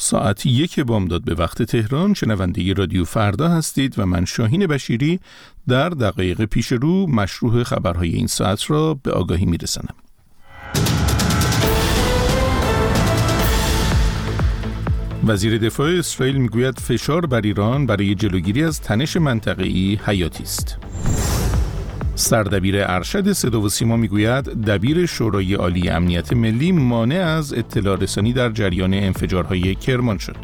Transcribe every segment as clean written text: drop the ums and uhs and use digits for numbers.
ساعت 1 بامداد به وقت تهران شنونده رادیو فردا هستید و من شاهین بشیری در دقایق پیش رو مشروع خبرهای این ساعت را به آگاهی میرسانم. وزیر دفاع اسرائیل میگوید فشار بر ایران برای جلوگیری از تنش منطقه‌ای حیاتی است. سردبیر ارشد صدا و سیما میگوید دبیر شورای عالی امنیت ملی مانع از اطلاع رسانی در جریان انفجارهای کرمان شد.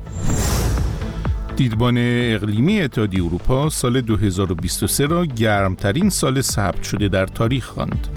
دیدبان اقلیمی اتحادیه اروپا سال 2023 را گرمترین سال ثبت شده در تاریخ خواند.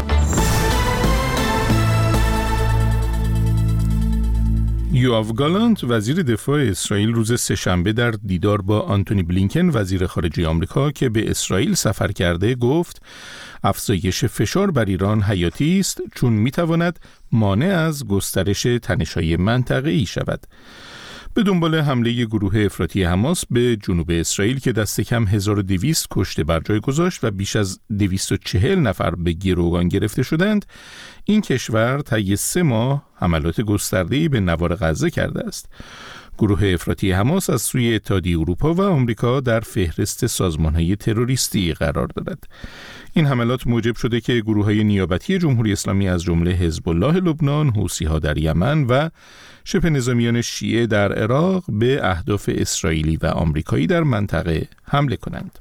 یوآف گالانت وزیر دفاع اسرائیل روز سه‌شنبه در دیدار با آنتونی بلینکن وزیر خارجه آمریکا که به اسرائیل سفر کرده گفت افزایش فشار بر ایران حیاتی است چون میتواند مانع از گسترش تنش‌های منطقه‌ای شود. به دنبال حمله گروه افراطی حماس به جنوب اسرائیل که دست کم 1200 کشته بر جای گذاشت و بیش از 240 نفر به گروگان گرفته شدند، این کشور طی 3 ماه حملات گسترده‌ای به نوار غزه کرده است. گروه افراطی حماس از سوی اتحادیه اروپا و آمریکا در فهرست سازمان‌های تروریستی قرار دارد. این حملات موجب شده که گروه‌های نیابتی جمهوری اسلامی از جمله حزب الله لبنان، حوثی‌ها در یمن و شبه نظامیان شیعه در عراق به اهداف اسرائیلی و آمریکایی در منطقه حمله کنند.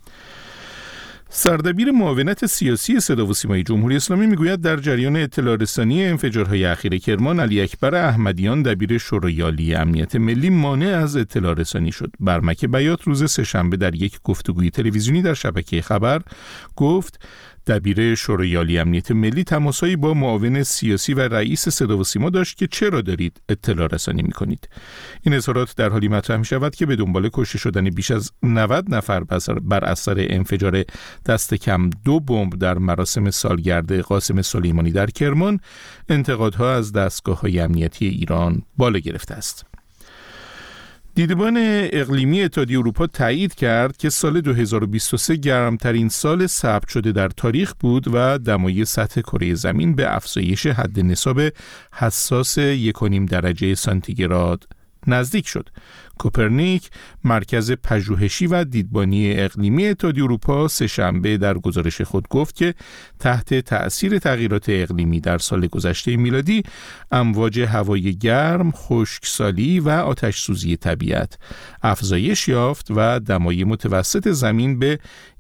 سردبیر معاونت سیاسی صدا و سیمای جمهوری اسلامی میگوید در جریان اطلاع رسانی انفجارهای اخیر کرمان علی اکبر احمدیان دبیر شورای عالی امنیت ملی مانع از اطلاع رسانی شد. برمک بیات روز سه‌شنبه در یک گفتگوی تلویزیونی در شبکه خبر گفت دبیر شورای عالی امنیت ملی تماسهایی با معاون سیاسی و رئیس صدا و سیما داشت که چرا دارید اطلاع رسانی می‌کنید. این اظهارات در حالی مطرح می‌شود که به دنبال کشته شدن بیش از 90 نفر بر اثر انفجار دست کم 2 بمب در مراسم سالگرد قاسم سلیمانی در کرمان، انتقادها از دستگاه‌های امنیتی ایران بالا گرفته است. دیدبان اقلیمی اتحادیه اروپا تایید کرد که سال 2023 گرمترین سال ثبت شده در تاریخ بود و دمای سطح کره زمین به افزایش حد نصاب حساس 1.5 درجه سانتیگراد نزدیک شد. کوپرنیک، مرکز پژوهشی و دیدبانی اقلیمی اتحادیه اروپا سه‌شنبه در گزارش خود گفت که تحت تأثیر تغییرات اقلیمی در سال گذشته میلادی امواج هوای گرم، خشکسالی و آتش‌سوزی طبیعت افزایش یافت و دمای متوسط زمین به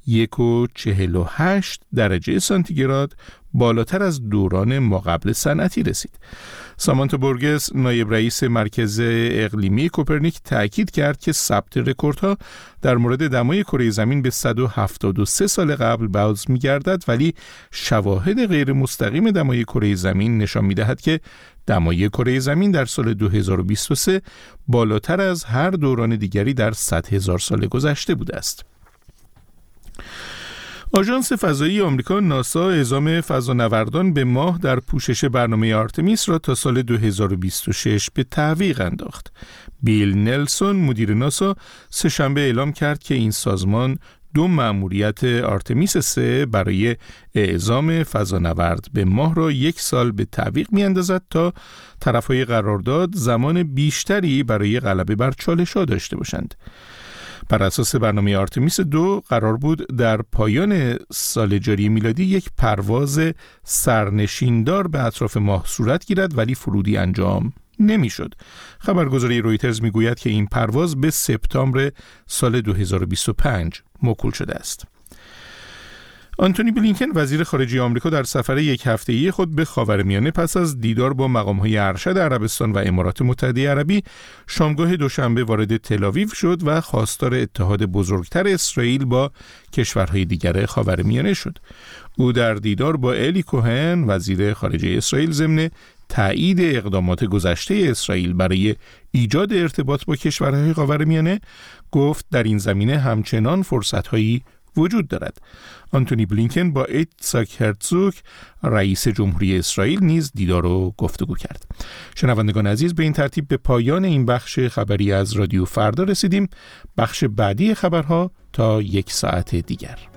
1.48 درجه سانتیگراد بالاتر از دوران ماقبل صنعتی رسید. سامانتا بورگس، نایب رئیس مرکز اقلیمی کوپرنیک، تأکید کرد که ثبت رکوردها در مورد دمای کره زمین به 173 سال قبل باز می‌گردد، ولی شواهد غیر مستقیم دمای کره زمین نشان می‌دهد که دمای کره زمین در سال 2023 بالاتر از هر دوران دیگری در 100,000 سال گذشته بوده است. آژانس فضایی آمریکا ناسا اعزام فضانوردان به ماه در پوشش برنامه آرتمیس را تا سال 2026 به تعویق انداخت. بیل نلسون مدیر ناسا سه‌شنبه اعلام کرد که این سازمان 2 مأموریت آرتمیس 3 برای اعزام فضانورد به ماه را 1 سال به تعویق می‌اندازد تا طرف‌های قرارداد زمان بیشتری برای غلبه بر چالش‌ها داشته باشند. بر اساس برنامه آرتمیس 2 قرار بود در پایان سال جاری میلادی یک پرواز سرنشیندار به اطراف ماه صورت گیرد، ولی فرودی انجام نمیشد. خبرگزاری رویترز میگوید که این پرواز به سپتامبر سال 2025 موکول شده است. آنتونی بلینکن وزیر خارجه آمریکا در سفر 1 هفته‌ای خود به خاورمیانه پس از دیدار با مقام‌های ارشد عربستان و امارات متحده عربی شامگاه دوشنبه وارد تل‌آویو شد و خواستار اتحاد بزرگتر اسرائیل با کشورهای دیگر خاورمیانه شد. او در دیدار با الی کوهن وزیر خارجه اسرائیل ضمن تایید اقدامات گذشته اسرائیل برای ایجاد ارتباط با کشورهای خاورمیانه گفت در این زمینه همچنان فرصت‌هایی وجود دارد. آنتونی بلینکن با ایتزاک هرتزوگ رئیس جمهوری اسرائیل نیز دیدار و گفتگو کرد. شنوندگان عزیز، به این ترتیب به پایان این بخش خبری از رادیو فردا رسیدیم. بخش بعدی خبرها تا 1 ساعت دیگر.